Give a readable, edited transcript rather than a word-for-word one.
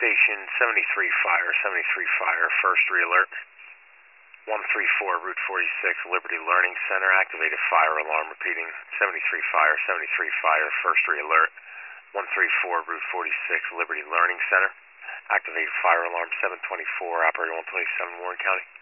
Station 73 Fire, 73 Fire, first re-alert. 134 Route 46, Liberty Learning Center, activated fire alarm repeating. 73 Fire, 73 Fire, first re-alert. 134 Route 46, Liberty Learning Center, activated fire alarm 724, operator 127, Warren County.